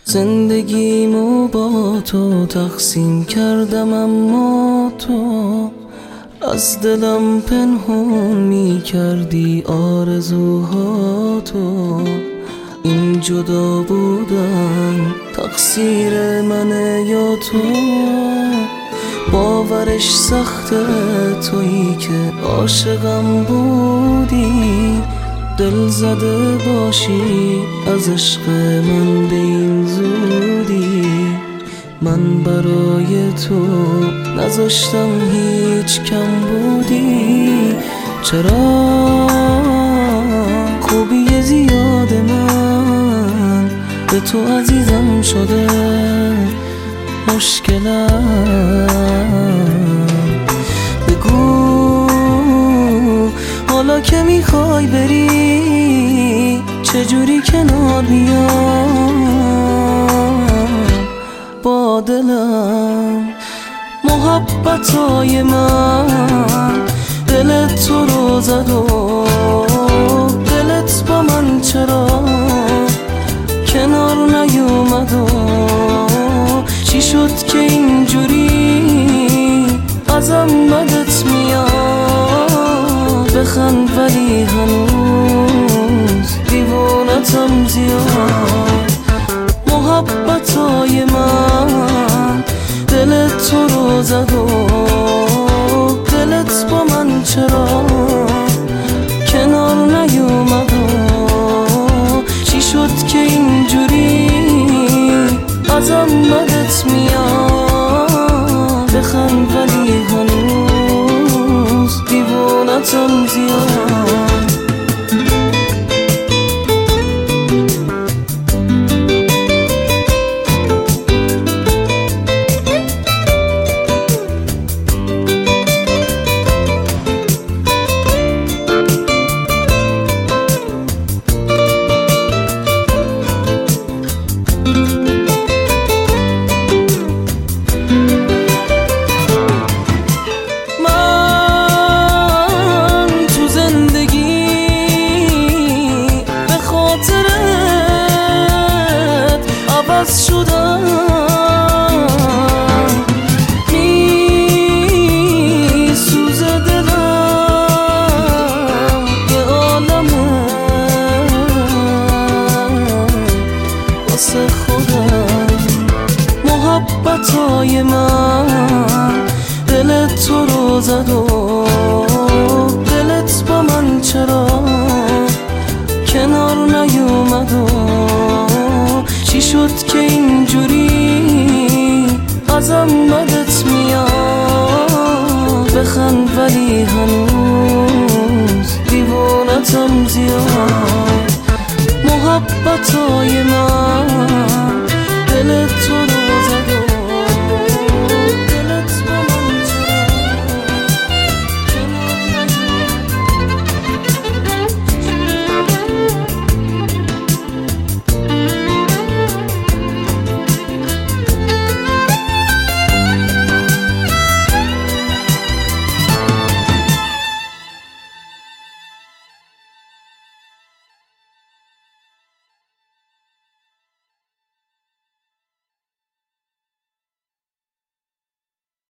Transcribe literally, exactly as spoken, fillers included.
زندگیمو با تو تقسیم کردم، اما تو از دلم پنهون می کردی آرزوهاتو. این جدا بودن تقصیر منه یا تو؟ باورش سخته تویی که عاشقم بودی، دل زده باشی از عشق من به این زودی. من برای تو نذاشتم هیچ کم بودی. چرا خوبی زیاد من به تو عزیزم شده؟ مشکلم بگو حالا که میخوای بری چجوری کنار بیام با دلم؟ محبتای من دلت تو رو زد و دلت با من چرا کنار نیومد و چی شد که اینجوری ازم بدت میاد؟ بخند ولی هنوز دیوانتم زیاد. محبتای من دلت تو رو زد و دلت با من چرا کنار نیومد و چی شد که اینجوری ازم بدت میاد؟ بخند ولی هنوز دیوانتم زیاد. شدم می سوزه دلم یه عالمه واسه خودم. محبتای من دلت تو رو زد و دلت با من چرا